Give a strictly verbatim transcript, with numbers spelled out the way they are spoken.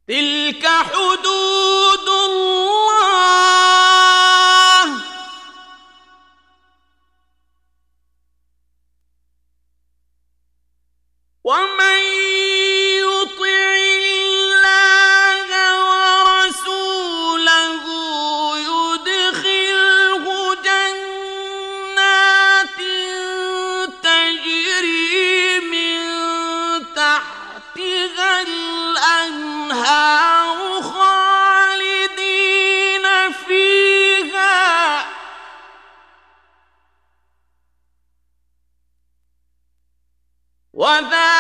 تلك حدود الله ومن يطع الله ورسوله يدخله جنات تجري من تحتها الأنهار خالدين فيها وذلك